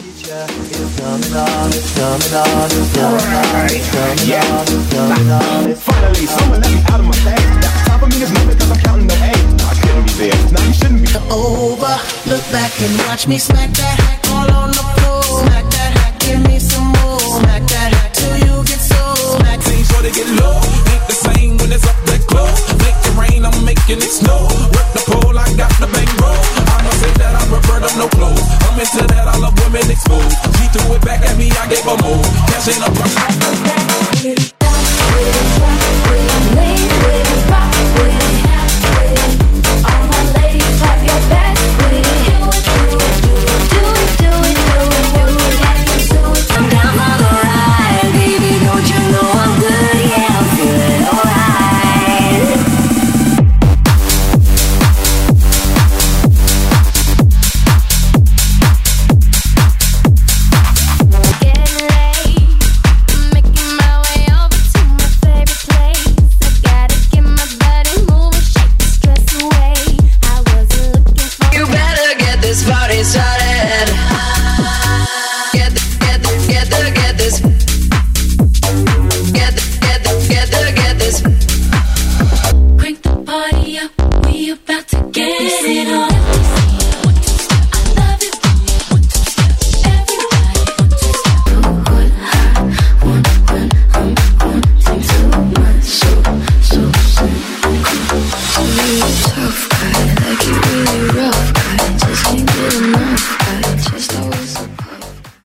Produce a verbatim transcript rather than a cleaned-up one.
Finally, someone let me out of my bag. Top of me is nothing because I'm counting no A. I shouldn't be there. Nah, you shouldn't be. Over, look back and watch me smack that hack all on the floor. Smack that hack, give me some more. Smack that hack till you get so smack. Ain't sure to get low, ain't the same when it's up that close. Make it rain, I'm making it snow. Work the pole, I got the bankroll. I must say that I prefer them no clothes. I'm into that, I love women exposed. She threw it back at me, I gave her more. Cash ain't a problem.